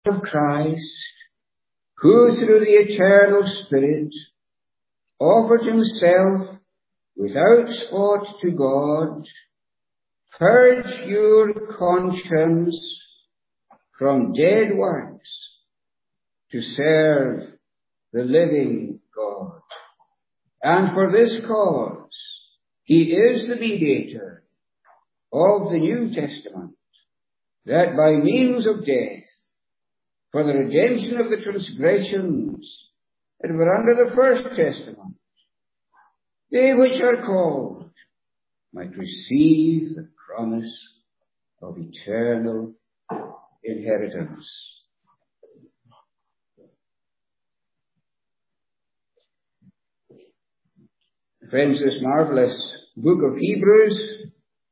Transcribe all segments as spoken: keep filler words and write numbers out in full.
of Christ, who through the eternal Spirit offered himself without spot to God, purge your conscience from dead works to serve the living God. And for this cause, he is the mediator of the New Testament, that by means of death, for the redemption of the transgressions that were under the first testament, they which are called might receive the promise of eternal inheritance. Friends, this marvelous book of Hebrews,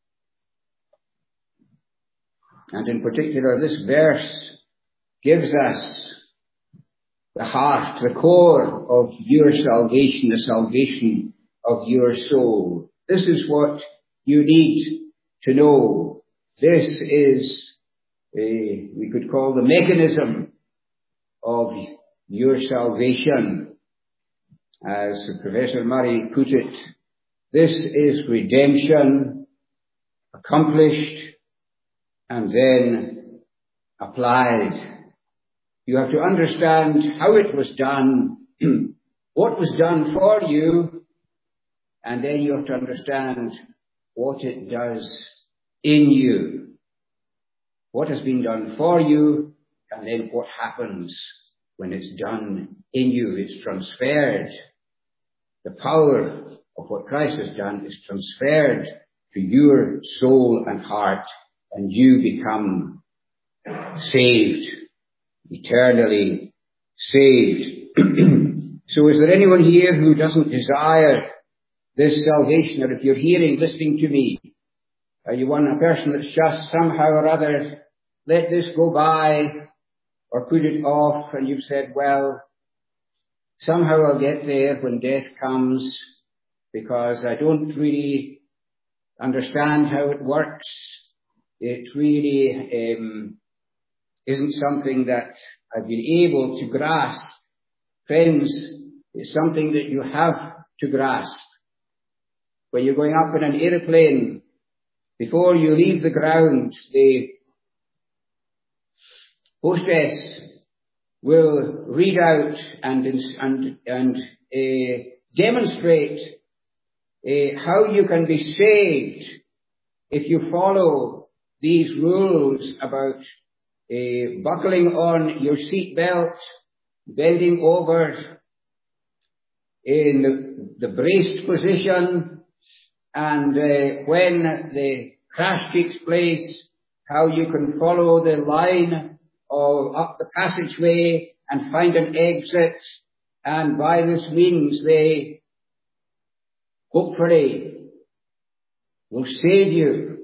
and in particular this verse, gives us the heart, the core of your salvation, the salvation of your soul. This is what you need to know. This is, a, we could call the mechanism of your salvation. As Professor Murray put it, this is redemption accomplished and then applied. You have to understand how it was done, what was done for you, and then you have to understand what it does in you. What has been done for you, and then what happens when it's done in you. It's transferred. The power of what Christ has done is transferred to your soul and heart, and you become saved, eternally saved. So is there anyone here who doesn't desire this salvation? Or if you're hearing, listening to me, are you one a person that's just somehow or other let this go by or put it off, and you've said, well, somehow I'll get there when death comes, because I don't really understand how it works. It really um, isn't something that I've been able to grasp. Friends, it's something that you have to grasp. When you're going up in an aeroplane, before you leave the ground, the hostess will read out and and and uh, demonstrate uh, how you can be saved if you follow these rules about uh, buckling on your seat belt, bending over in the, the braced position, and uh, when the crash takes place, how you can follow the line or up the passageway and find an exit, and by this means they hopefully will save you.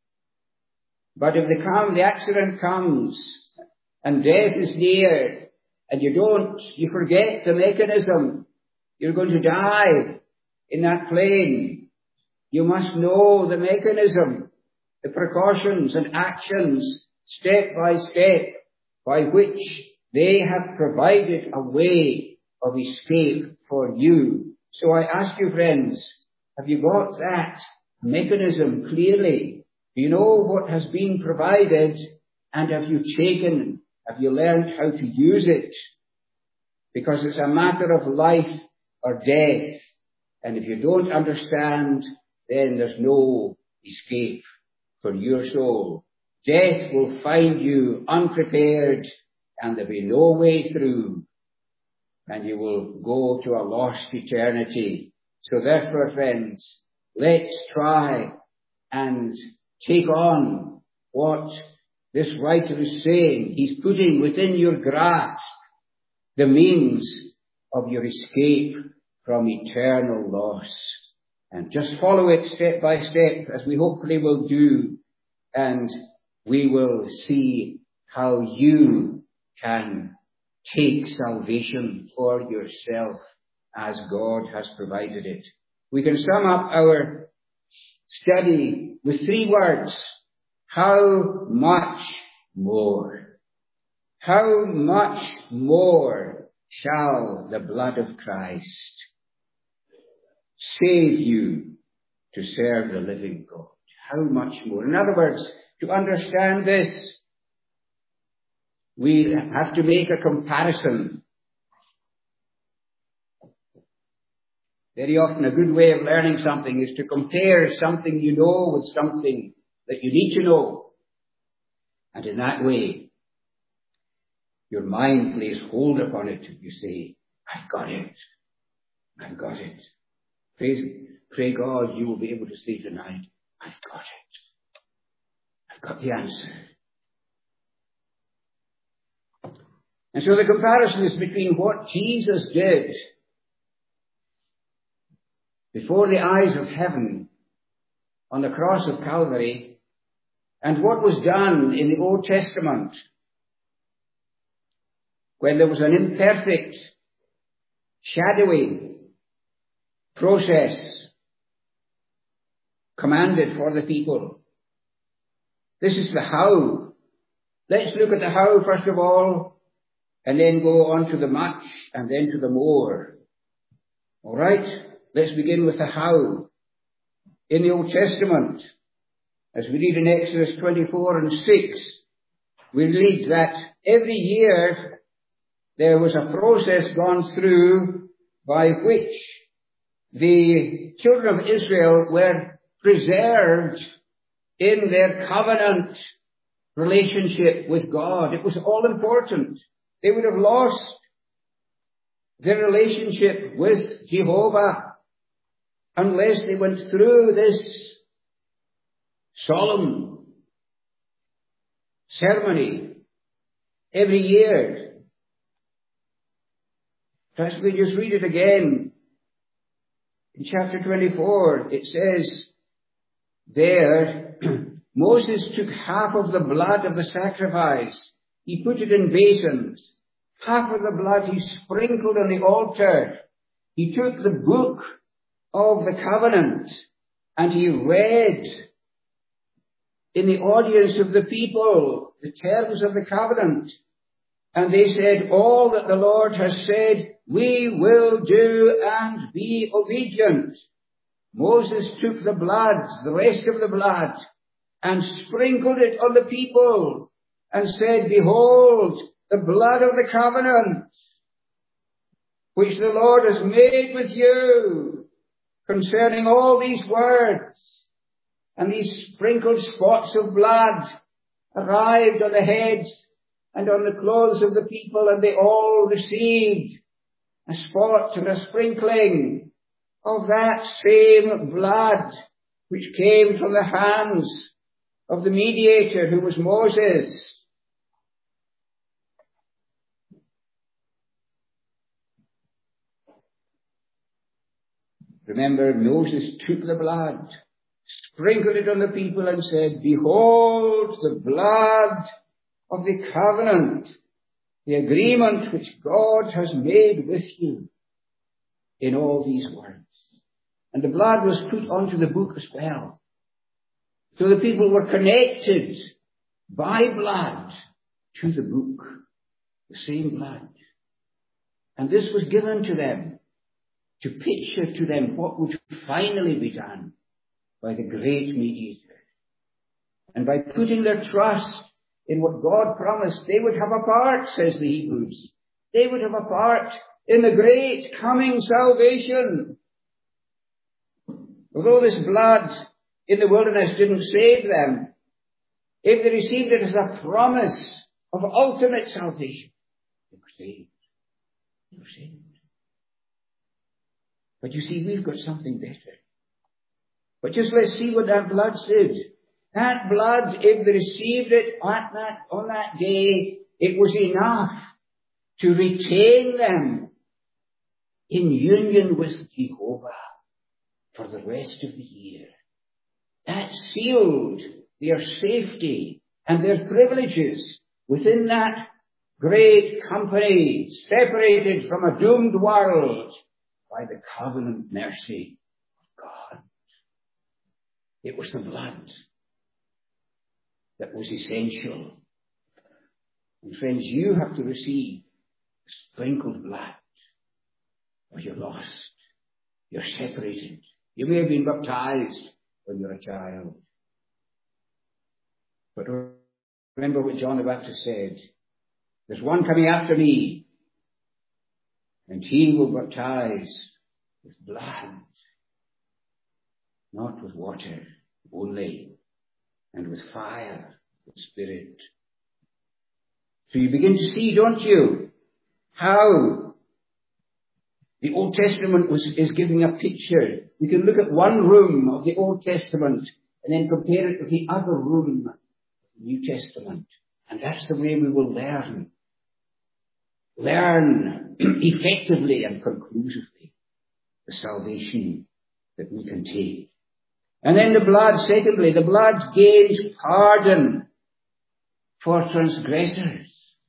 But if the come, the accident comes and death is near, and you don't, you forget the mechanism, you're going to die in that plane. You must know the mechanism, the precautions and actions, step by step, by which they have provided a way of escape for you. So I ask you, friends, have you got that mechanism clearly? Do you know what has been provided? And have you taken, have you learned how to use it? Because it's a matter of life or death. And if you don't understand, then there's no escape for your soul. Death will find you unprepared, and there'll be no way through, and you will go to a lost eternity. So therefore, friends, let's try and take on what this writer is saying. He's putting within your grasp the means of your escape from eternal loss. And just follow it step by step, as we hopefully will do, and we will see how you can take salvation for yourself as God has provided it. We can sum up our study with three words. How much more? how much more shall the blood of Christ save you to serve the living God? How much more? In other words, to understand this, we have to make a comparison. Very often a good way of learning something is to compare something you know with something that you need to know. And in that way, your mind lays hold upon it. You say, I've got it. I've got it. Praise, pray God you will be able to say tonight, I've got it. I've got the answer. And so the comparison is between what Jesus did before the eyes of heaven on the cross of Calvary and what was done in the Old Testament when there was an imperfect, shadowy process commanded for the people. This is the how. Let's look at the how first of all, and then go on to the much, and then to the more. All right? Let's begin with the how. In the Old Testament, as we read in Exodus twenty-four and six, we read that every year there was a process gone through by which the children of Israel were preserved in their covenant relationship with God. It was all important. They would have lost their relationship with Jehovah unless they went through this solemn ceremony every year. Perhaps we just read it again. In chapter twenty-four, it says there, Moses took half of the blood of the sacrifice. He put it in basins. Half of the blood he sprinkled on the altar. He took the book of the covenant and he read in the audience of the people the terms of the covenant. And they said, all that the Lord has said, we will do and be obedient. Moses took the blood, the rest of the blood, and sprinkled it on the people and said, behold, the blood of the covenant, which the Lord has made with you concerning all these words. And these sprinkled spots of blood arrived on the heads and on the clothes of the people, and they all received a spot and a sprinkling of that same blood which came from the hands of the mediator who was Moses. Remember, Moses took the blood, sprinkled it on the people and said, behold the blood of the covenant, the agreement which God has made with you in all these words. And the blood was put onto the book as well. So the people were connected by blood to the book, the same blood. And this was given to them to picture to them what would finally be done by the great mediator. And by putting their trust in what God promised, they would have a part, says the Hebrews. They would have a part in the great coming salvation. Although this blood in the wilderness didn't save them, if they received it as a promise of ultimate salvation, they were saved. They were saved. But you see, we've got something better. But just let's see what that blood said. That blood, if they received it at that, on that day, it was enough to retain them in union with Jehovah for the rest of the year. That sealed their safety and their privileges within that great company, separated from a doomed world by the covenant mercy of God. It was the blood that was essential. And friends, you have to receive sprinkled blood, or you're lost. You're separated. You may have been baptized when you're a child. But remember what John the Baptist said. There's one coming after me, and he will baptize with blood, not with water only, and with fire, the Spirit. So you begin to see, don't you, how the Old Testament was, is giving a picture. We can look at one room of the Old Testament and then compare it with the other room of the New Testament. And that's the way we will learn. Learn effectively and conclusively the salvation that we can take. And then the blood, secondly, the blood gains pardon for transgressors.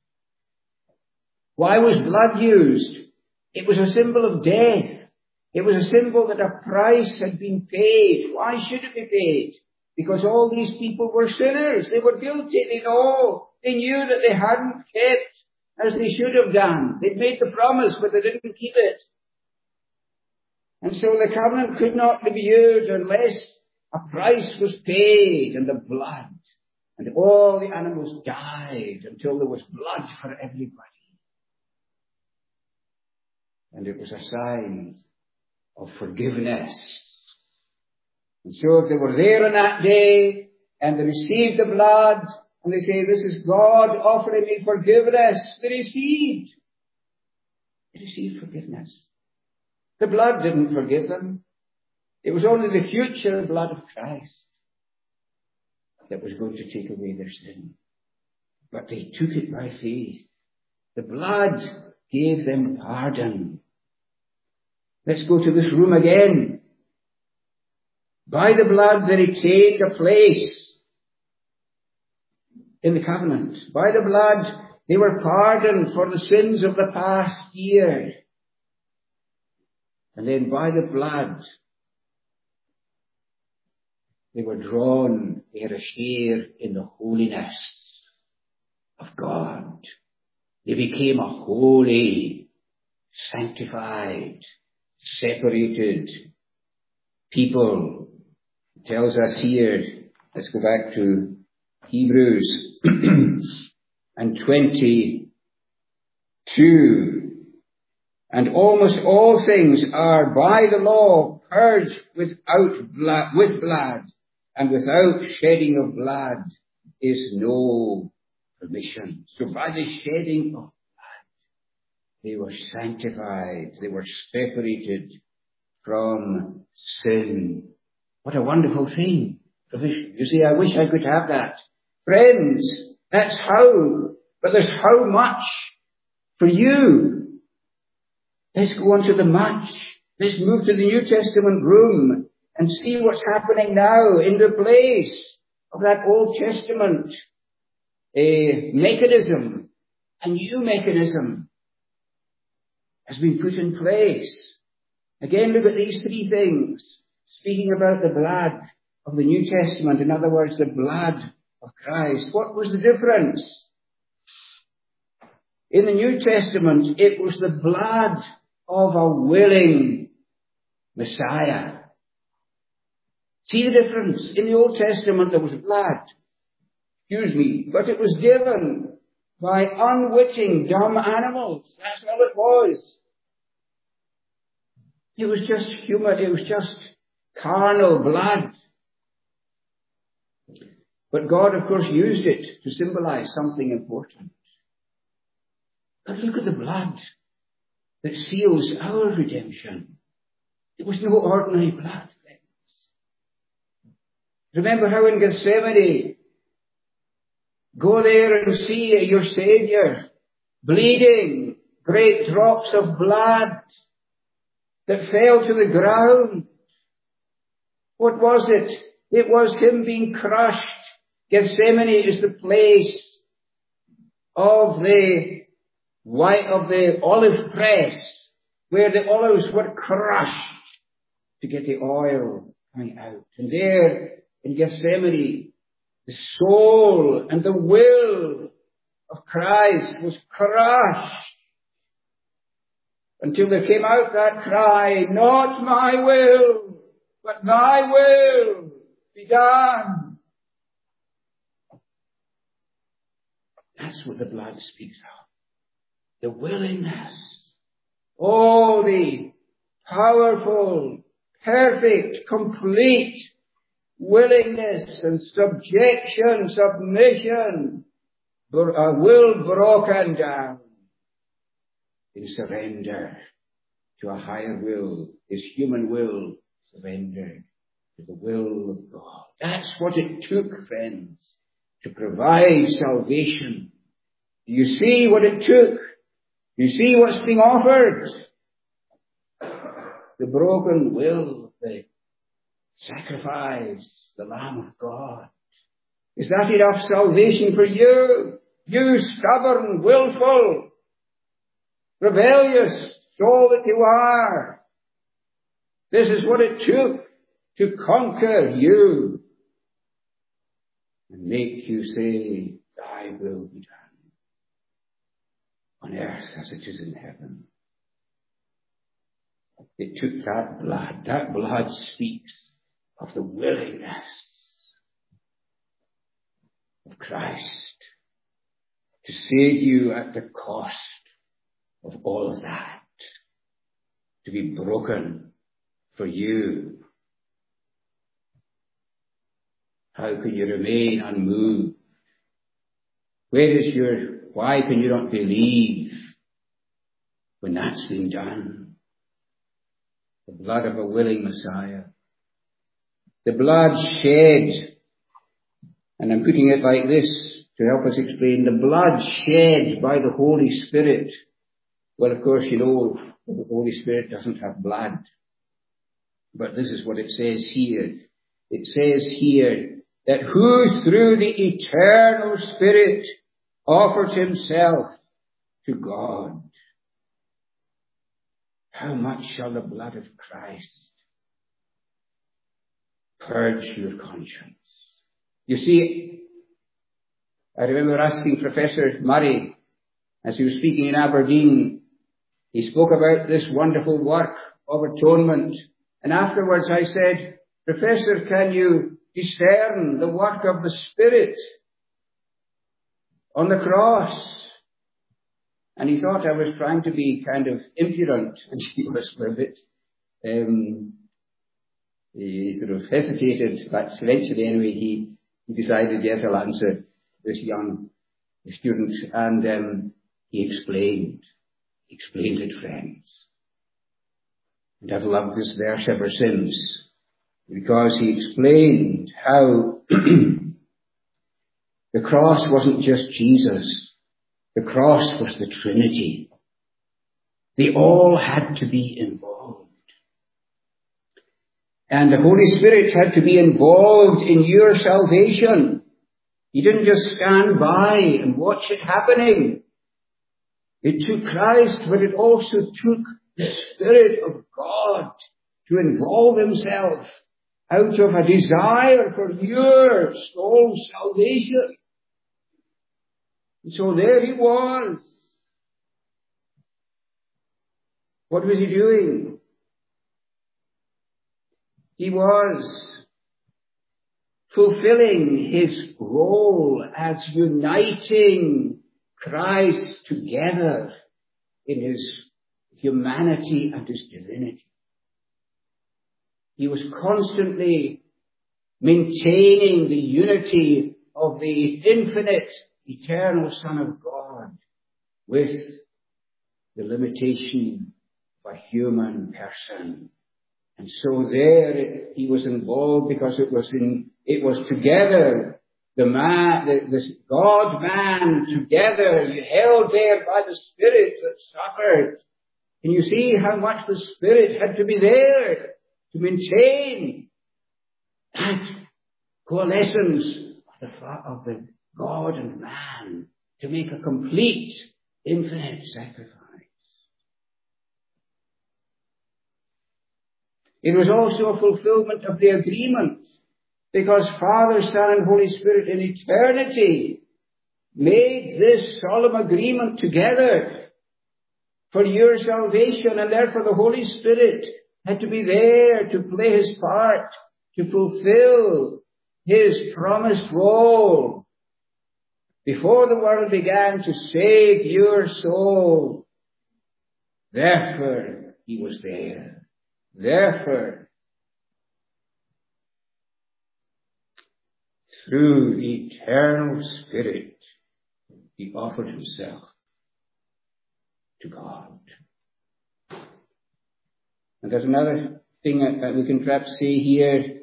Why was blood used? It was a symbol of death. It was a symbol that a price had been paid. Why should it be paid? Because all these people were sinners. They were guilty. They know. They knew that they hadn't kept as they should have done. They'd made the promise, but they didn't keep it. And so the covenant could not be used unless a price was paid, and the blood. And all the animals died until there was blood for everybody. And it was a sign of forgiveness. And so if they were there on that day, and they received the blood, and they say, this is God offering me forgiveness, they received. They received forgiveness. The blood didn't forgive them. It was only the future blood of Christ that was going to take away their sin. But they took it by faith. The blood gave them pardon. Let's go to this room again. By the blood they retained a place in the covenant. By the blood they were pardoned for the sins of the past year. And then by the blood they were drawn, they had a share in the holiness of God. They became a holy, sanctified, separated people. It tells us here, let's go back to Hebrews and twenty-two. And almost all things are by the law purged without blood, with blood, and without shedding of blood is no remission. So by the shedding of blood, they were sanctified, they were separated from sin. What a wonderful thing. You see, I wish I could have that. Friends, that's how, but there's how much for you. Let's go on to the much. Let's move to the New Testament room and see what's happening now in the place of that Old Testament a mechanism. A new mechanism has been put in place. Again, look at these three things. Speaking about the blood of the New Testament, in other words, the blood of Christ. What was the difference? In the New Testament, it was the blood of a willing Messiah. See the difference? In the Old Testament, there was blood. Excuse me, but it was given by unwitting, dumb animals. That's all it was. It was just human, it was just carnal blood. But God, of course, used it to symbolize something important. But look at the blood that seals our redemption. It was no ordinary blood. Remember how in Gethsemane, go there and see your Savior bleeding, great drops of blood that fell to the ground. What was it? It was him being crushed. Gethsemane is the place of the white of the olive press, where the olives were crushed to get the oil coming out. And there in Gethsemane, the soul and the will of Christ was crushed until there came out that cry, not my will, but thy will be done. That's what the blood speaks of. The willingness. Oh, the powerful, perfect, complete willingness and subjection, submission, a will broken down in surrender to a higher will, his human will surrendered to the will of God. That's what it took, friends, to provide salvation. Do you see what it took? Do you see what's being offered? The broken will, the sacrifice, the Lamb of God. Is that enough salvation for you? You stubborn, willful, rebellious soul that you are. This is what it took to conquer you and make you say, thy will be done on earth as it is in heaven. It took that blood. That blood speaks of the willingness of Christ to save you at the cost of all of that, to be broken for you. How can you remain unmoved? Where is your, why can you not believe when that's been done? The blood of a willing Messiah. The blood shed, and I'm putting it like this to help us explain, the blood shed by the Holy Spirit. Well, of course, you know, the Holy Spirit doesn't have blood. But this is what it says here. It says here that who through the eternal Spirit offers himself to God. How much shall the blood of Christ purge your conscience? You see, I remember asking Professor Murray, as he was speaking in Aberdeen, he spoke about this wonderful work of atonement. And afterwards I said, Professor, can you discern the work of the Spirit on the cross? And he thought I was trying to be kind of impudent, and he was for a bit, um, he sort of hesitated, but eventually anyway he, he decided, yes, I'll answer this young student. And um, he explained, explained it, friends. And I've loved this verse ever since, because he explained how the cross wasn't just Jesus. The cross was the Trinity. They all had to be involved. And the Holy Spirit had to be involved in your salvation. He didn't just stand by and watch it happening. It took Christ, but it also took the Spirit of God to involve himself out of a desire for your soul's salvation. And so there he was. What was he doing? He was fulfilling his role as uniting Christ together in his humanity and his divinity. He was constantly maintaining the unity of the infinite, eternal Son of God with the limitation of a human person. And so there he was involved because it was in, it was together, the man, the, the God-man together, you held there by the Spirit that suffered. Can you see how much the Spirit had to be there to maintain that coalescence of the, of the God and man, to make a complete, infinite sacrifice? It was also a fulfillment of the agreement, because Father, Son, and Holy Spirit in eternity made this solemn agreement together for your salvation, and therefore the Holy Spirit had to be there to play his part, to fulfill his promised role before the world began to save your soul. Therefore, he was there. Therefore, through the eternal Spirit, he offered himself to God. And there's another thing that we can perhaps say here.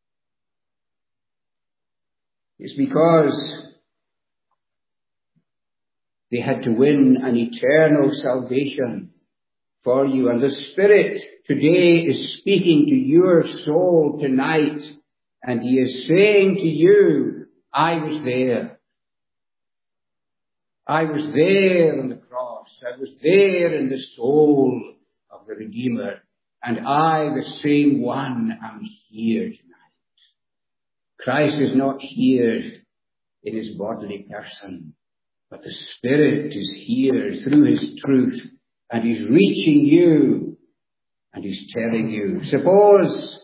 It's because they had to win an eternal salvation for you. And the Spirit today is speaking to your soul tonight. And he is saying to you, I was there. I was there on the cross. I was there in the soul of the Redeemer. And I, the same one, am here tonight. Christ is not here in his bodily person, but the Spirit is here through his truth, and he's reaching you, and he's telling you. Suppose,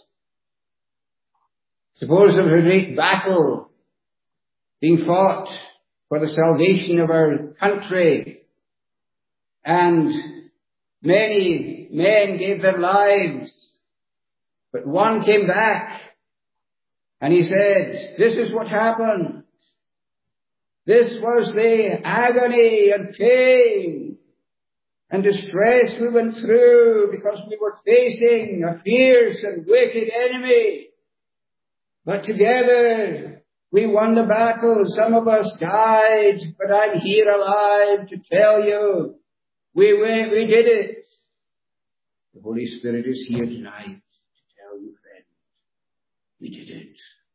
suppose there was a great battle being fought for the salvation of our country, and many men gave their lives, but one came back, and he said, this is what happened. This was the agony and pain and distress we went through because we were facing a fierce and wicked enemy. But together we won the battle. Some of us died, but I'm here alive to tell you we went, we did it. The Holy Spirit is here tonight to tell you, friend, we did it.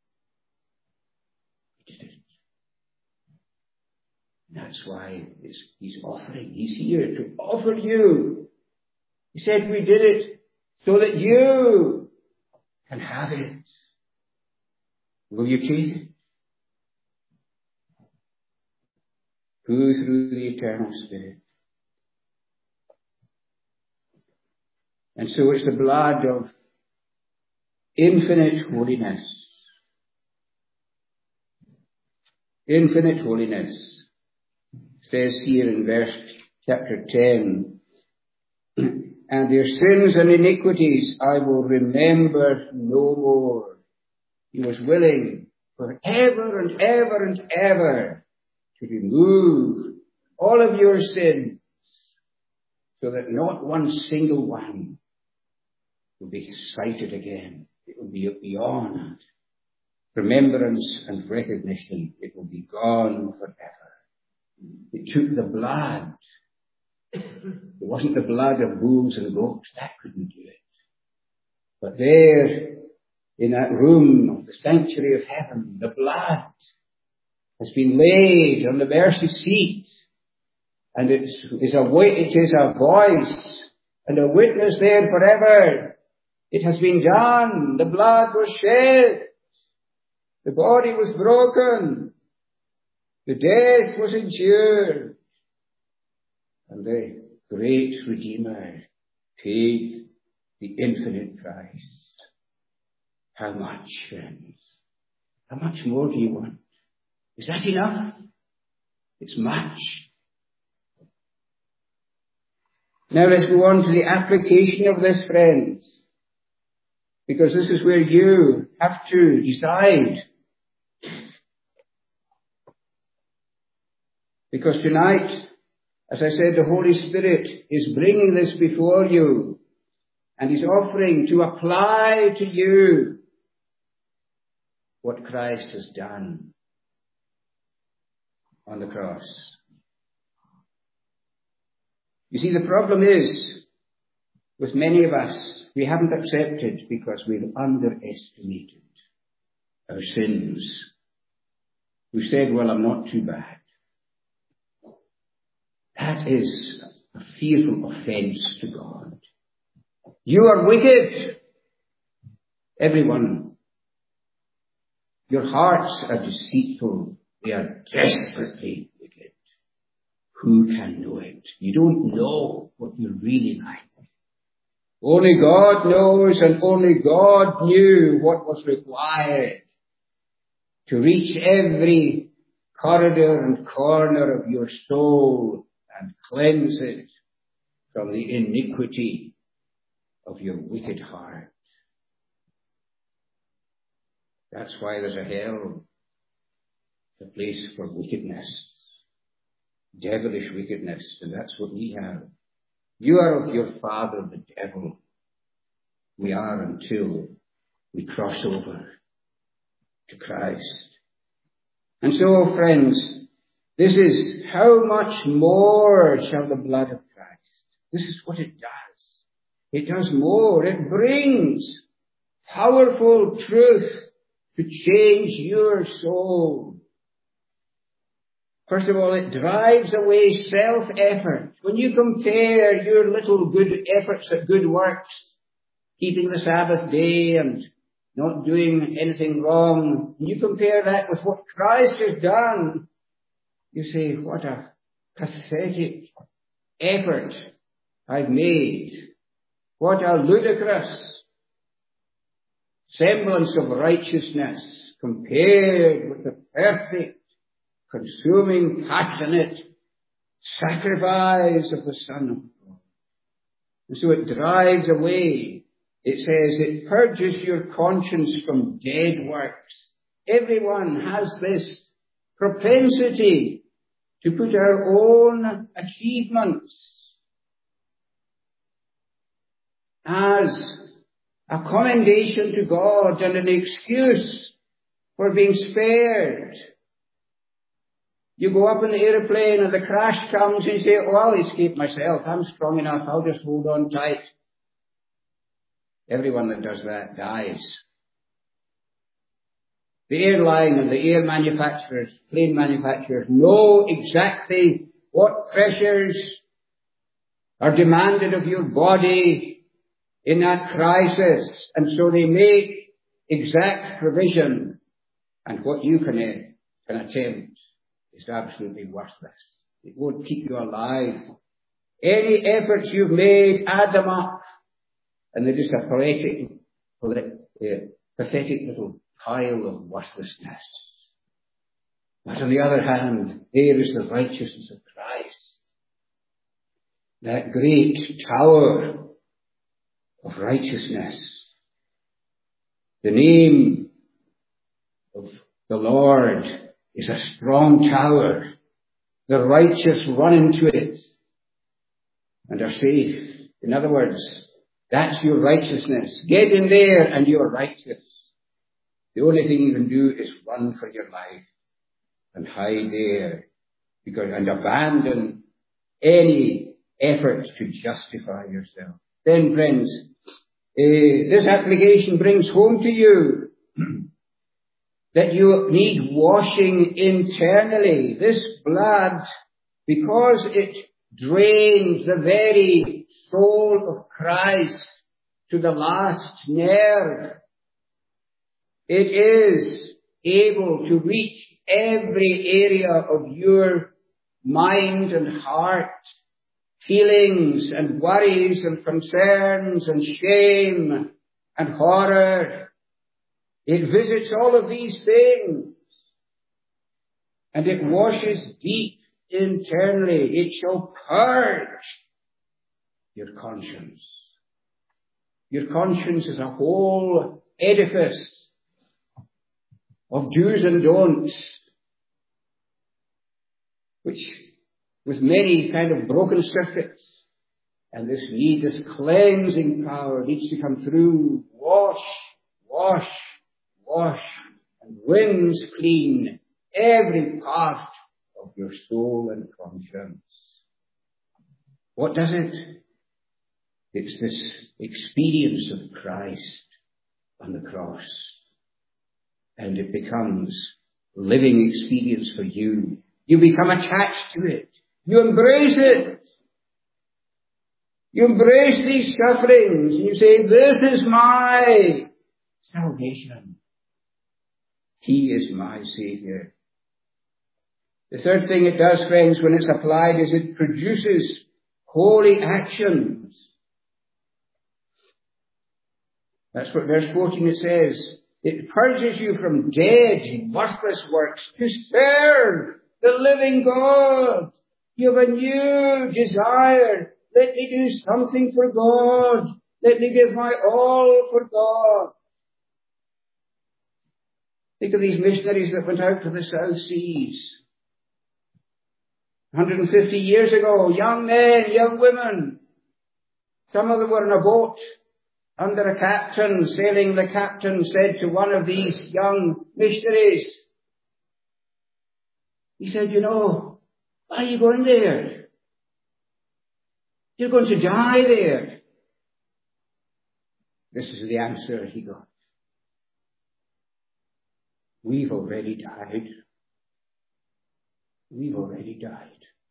We did it. That's why he's offering. He's here to offer you. He said we did it so that you can have it. Will you take it? Who through the eternal Spirit. And so it's the blood of infinite holiness. Infinite holiness. Says here in verse chapter ten, and their sins and iniquities I will remember no more. He was willing forever and ever and ever to remove all of your sins so that not one single one will be cited again. It will be beyond remembrance and recognition. It will be gone forever. It took the blood. It wasn't the blood of bulls and goats. That couldn't do it. But there, in that room of the sanctuary of heaven, the blood has been laid on the mercy seat. And it is a, it is a voice and a witness there forever. It has been done. The blood was shed. The body was broken. The death was endured, and the great Redeemer paid the infinite price. How much, friends? How much more do you want? Is that enough? It's much. Now let's go on to the application of this, friends, because this is where you have to decide. Because tonight, as I said, the Holy Spirit is bringing this before you, and he's offering to apply to you what Christ has done on the cross. You see, the problem is, with many of us, we haven't accepted because we've underestimated our sins. We said, well, I'm not too bad. That is a fearful offense to God. You are wicked. Everyone. Your hearts are deceitful. They are desperately wicked. who can know it? You don't know what you're really like. Only God knows, and only God knew what was required to reach every corridor and corner of your soul and cleanse it from the iniquity of your wicked heart. That's why there's a hell, a place for wickedness, devilish wickedness, and that's what we have. You are of your father, the devil. We are until we cross over to Christ. And so, friends, this is how much more shall the blood of Christ. This is what it does. It does more. It brings powerful truth to change your soul. First of all, it drives away self-effort. When you compare your little good efforts at good works, keeping the Sabbath day and not doing anything wrong, when you compare that with what Christ has done, you say, what a pathetic effort I've made. What a ludicrous semblance of righteousness compared with the perfect, consuming, passionate sacrifice of the Son of God. And so it drives away. It says it purges your conscience from dead works. Everyone has this propensity to put our own achievements as a commendation to God and an excuse for being spared. You go up in the airplane and the crash comes and you say, oh, I'll escape myself. I'm strong enough. I'll just hold on tight. Everyone that does that dies. The airline and the air manufacturers, plane manufacturers, know exactly what pressures are demanded of your body in that crisis. And so they make exact provision. And what you can, can attempt is absolutely worthless. It won't keep you alive. Any efforts you've made, add them up. And they're just a pathetic, pathetic little pile of worthlessness. But on the other hand, there is the righteousness of Christ. That great tower of righteousness. The name of the Lord is a strong tower. The righteous run into it and are safe. In other words, that's your righteousness. Get in there and you're righteous. The only thing you can do is run for your life and hide there, because and abandon any effort to justify yourself. Then, friends, uh, this application brings home to you that you need washing internally. This blood, because it drains the very soul of Christ to the last nerve, it is able to reach every area of your mind and heart, feelings and worries and concerns and shame and horror. It visits all of these things and it washes deep internally. It shall purge your conscience. Your conscience is a whole edifice of do's and don'ts, which with many kind of broken circuits, and this need, this cleansing power needs to come through. Wash, wash, wash, and rinse clean every part of your soul and conscience. What does it? It's this experience of Christ on the cross. And it becomes living experience for you. You become attached to it. You embrace it. You embrace these sufferings. And you say, this is my salvation. He is my Savior. The third thing it does, friends, when it's applied is it produces holy actions. That's what verse fourteen it says. It purges you from dead, worthless works to serve the living God. You have a new desire. Let me do something for God. Let me give my all for God. Think of these missionaries that went out to the South Seas. one hundred fifty years ago, young men, young women. Some of them were in a boat under a captain, sailing. The captain said to one of these young missionaries, he said, you know, why are you going there? You're going to die there. This is the answer he got. We've already died. We've already died.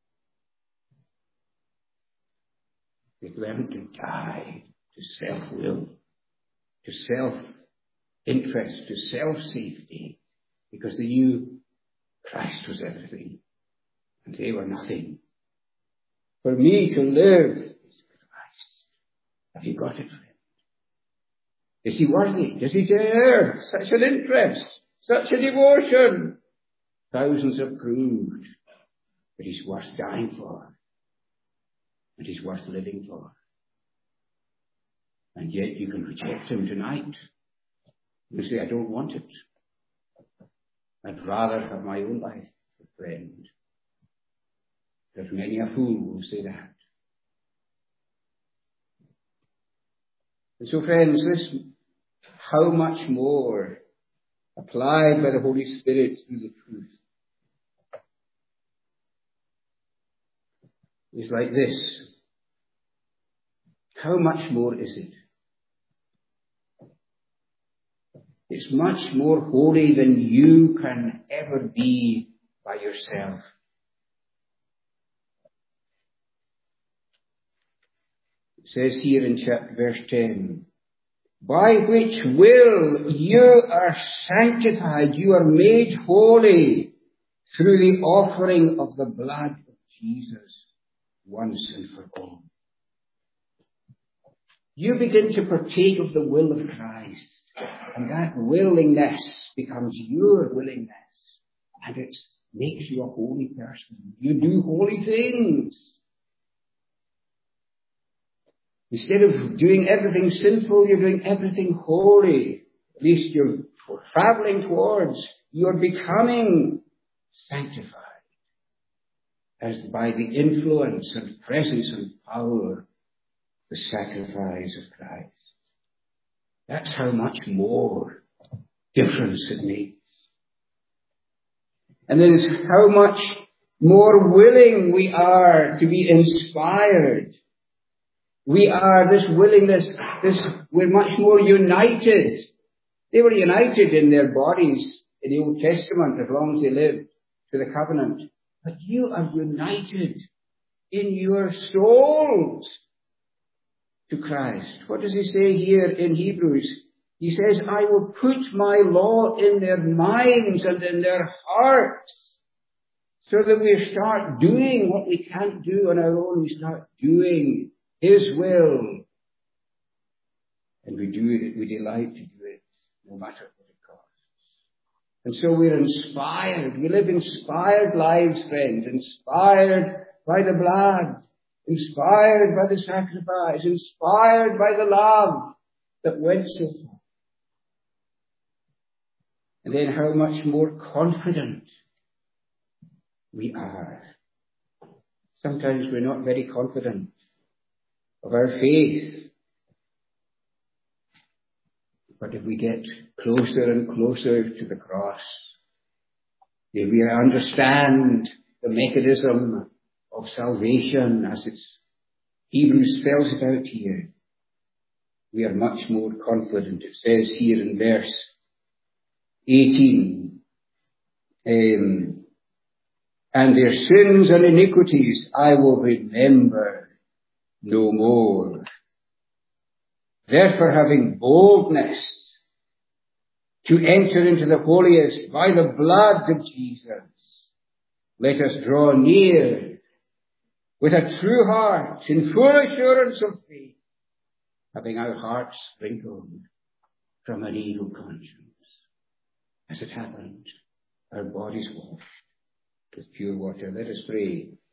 We've learned to die to self-will, to self-interest, to self-safety, because they knew Christ was everything, and they were nothing. For me to live is Christ. Have you got it, friend? Is he worthy? Does he deserve such an interest, such a devotion? Thousands have proved that he's worth dying for, and he's worth living for. And yet you can reject him tonight. You say, I don't want it. I'd rather have my own life, friend. There's many a fool who say that. And so, friends, this, how much more applied by the Holy Spirit through the truth is like this. How much more is it? It's much more holy than you can ever be by yourself. It says here in chapter verse ten, by which will you are sanctified, you are made holy through the offering of the blood of Jesus once and for all. You begin to partake of the will of Christ, and that willingness becomes your willingness, and it makes you a holy person. You do holy things. Instead of doing everything sinful, you're doing everything holy. At least you're traveling towards, you're becoming sanctified as by the influence and presence and power, the sacrifice of Christ. That's how much more difference it makes. And then it's how much more willing we are to be inspired. We are this willingness, this, we're much more united. They were united in their bodies in the Old Testament as long as they lived to the covenant. But you are united in your souls to Christ. What does he say here in Hebrews? He says, I will put my law in their minds and in their hearts, so that we start doing what we can't do on our own. We start doing his will. And we do it, we delight to do it, no matter what it costs. And so we're inspired. We live inspired lives, friends, inspired by the blood, inspired by the sacrifice, inspired by the love that went so far. And then how much more confident we are. Sometimes we're not very confident of our faith. But if we get closer and closer to the cross, if we understand the mechanism of salvation as it's Hebrews spells it out here, we are much more confident. It says here in verse eighteen, um, and their sins and iniquities I will remember no more. Therefore, having boldness to enter into the holiest by the blood of Jesus, Let us draw near with a true heart in full assurance of faith, having our hearts sprinkled from an evil conscience. As it happened, our bodies washed with pure water. Let us pray.